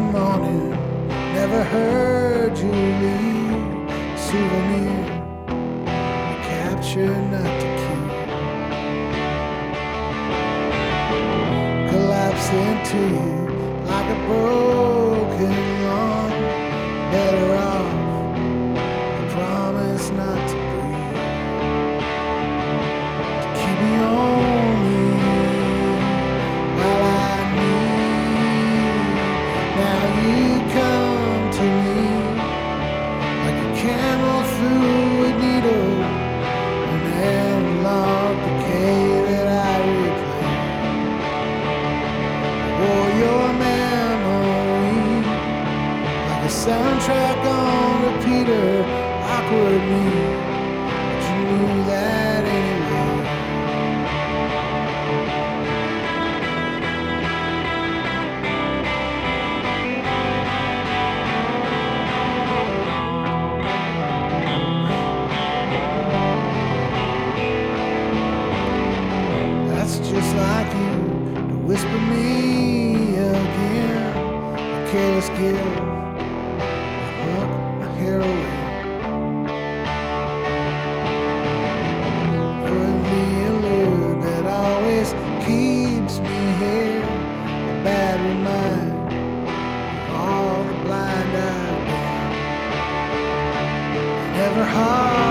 morning. Never heard you leave. Souvenir, capture not to keep. Collapse into you like a broken lawn. Better off, I promise not to breathe. To keep me only while I need. Now you come to me like a camel through a needle, an analog decay that I replay. Wore your memory like a soundtrack on repeater. Awkward me, but you knew that anyway. That's just like you to whisper me again. A careless gift, a hook, a heroin. Put me a lure that always keeps me here. A bad reminder of all the blind I've been. Never hard.